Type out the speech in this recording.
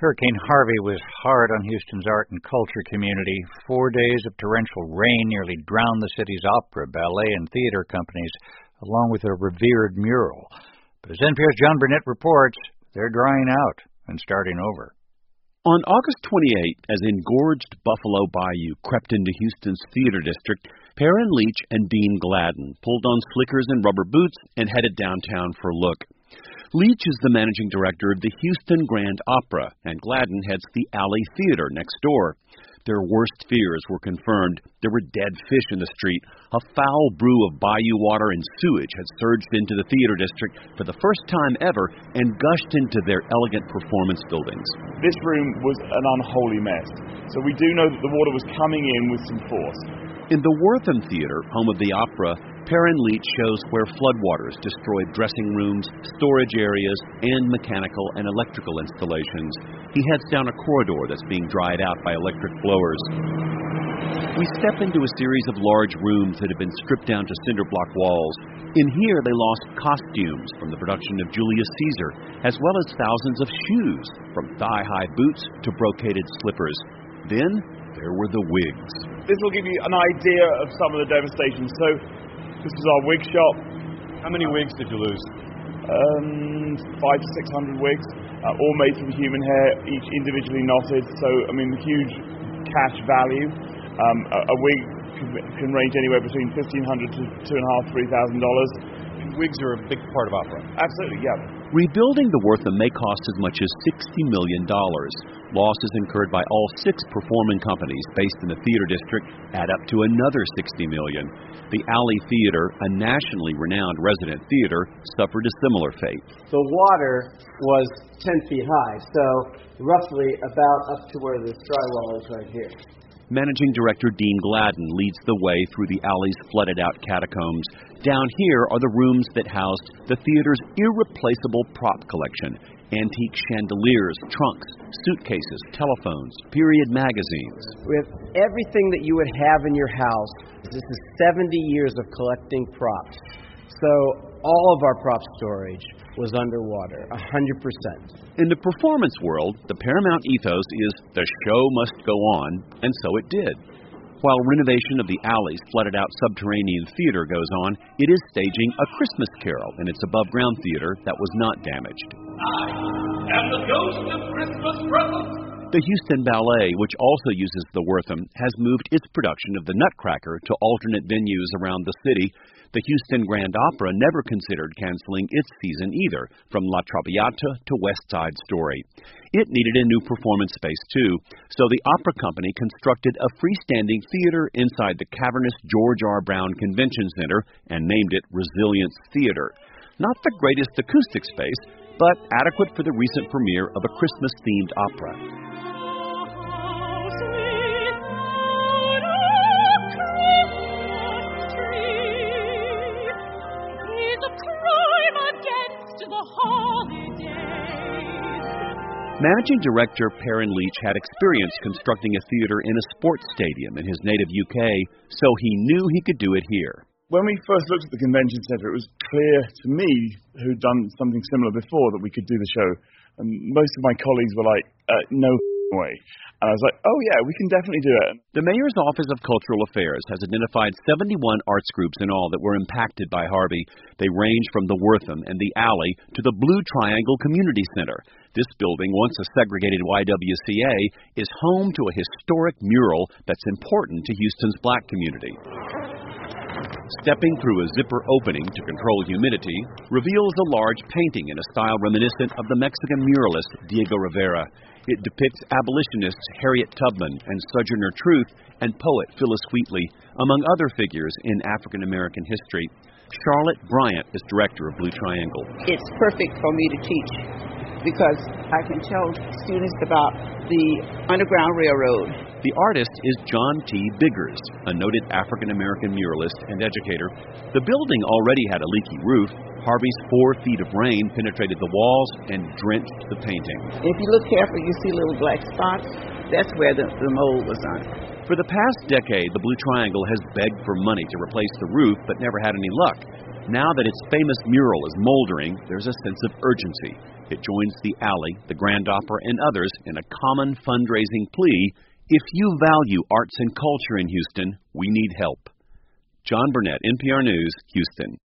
Hurricane Harvey was hard on Houston's art and culture community. 4 days of torrential rain nearly drowned the city's opera, ballet, and theater companies, along with a revered mural. But as NPR's John Burnett reports, they're drying out and starting over. On August 28, as engorged Buffalo Bayou crept into Houston's theater district, Perrin Leach and Dean Gladden pulled on slickers and rubber boots and headed downtown for a look. Leach is the managing director of the Houston Grand Opera, and Gladden heads the Alley Theater next door. Their worst fears were confirmed. There were dead fish in the street. A foul brew of bayou water and sewage had surged into the theater district for the first time ever and gushed into their elegant performance buildings. This room was an unholy mess, so we do know that the water was coming in with some force. In the Wortham Theater, home of the opera, Perrin Leach shows where floodwaters destroyed dressing rooms, storage areas, and mechanical and electrical installations. He heads down a corridor that's being dried out by electric blowers. We step into a series of large rooms that have been stripped down to cinder block walls. In here, they lost costumes from the production of Julius Caesar, as well as thousands of shoes, from thigh-high boots to brocaded slippers. Then, there were the wigs. This will give you an idea of some of the devastation. So, this is our wig shop. How many wigs did you lose? 500 to 600 wigs, all made from human hair, each individually knotted. So, huge cash value. A wig can range anywhere between $1,500 to $2,500, $3,000. Wigs are a big part of opera. Absolutely, yeah. Rebuilding the Wortham may cost as much as $60 million. Losses incurred by all 6 performing companies based in the theater district add up to another $60 million. The Alley Theater, a nationally renowned resident theater, suffered a similar fate. The water was 10 feet high, so roughly about up to where this drywall is right here. Managing Director Dean Gladden leads the way through the alley's flooded-out catacombs. Down here are the rooms that housed the theater's irreplaceable prop collection: antique chandeliers, trunks, suitcases, telephones, period magazines. With everything that you would have in your house, this is 70 years of collecting props. So all of our prop storage was underwater, 100%. In the performance world, the paramount ethos is the show must go on, and so it did. While renovation of the alley's flooded-out subterranean theater goes on, it is staging a Christmas carol in its above-ground theater that was not damaged. I am the ghost of Christmas present. The Houston Ballet, which also uses the Wortham, has moved its production of the Nutcracker to alternate venues around the city. The Houston Grand Opera never considered canceling its season either, from La Traviata to West Side Story. It needed a new performance space too, so the opera company constructed a freestanding theater inside the cavernous George R. Brown Convention Center and named it Resilience Theater. Not the greatest acoustic space, but adequate for the recent premiere of a Christmas-themed opera. Managing Director Perrin Leach had experience constructing a theater in a sports stadium in his native UK, so he knew he could do it here. When we first looked at the convention center, it was clear to me, who'd done something similar before, that we could do the show. And most of my colleagues were like, no way. And I was like, oh yeah, we can definitely do it. The Mayor's Office of Cultural Affairs has identified 71 arts groups in all that were impacted by Harvey. They range from the Wortham and the Alley to the Blue Triangle Community Center. This building, once a segregated YWCA, is home to a historic mural that's important to Houston's black community. Stepping through a zipper opening to control humidity reveals a large painting in a style reminiscent of the Mexican muralist Diego Rivera. It depicts abolitionists Harriet Tubman and Sojourner Truth and poet Phyllis Wheatley, among other figures in African American history. Charlotte Bryant is director of Blue Triangle. It's perfect for me to teach because I can tell students about the Underground Railroad. The artist is John T. Biggers, a noted African-American muralist and educator. The building already had a leaky roof. Harvey's 4 feet of rain penetrated the walls and drenched the painting. If you look carefully, you see little black spots. That's where the mold was on. For the past decade, the Blue Triangle has begged for money to replace the roof, but never had any luck. Now that its famous mural is moldering, there's a sense of urgency. It joins the Alley, the Grand Opera, and others in a common fundraising plea. If you value arts and culture in Houston, we need help. John Burnett, NPR News, Houston.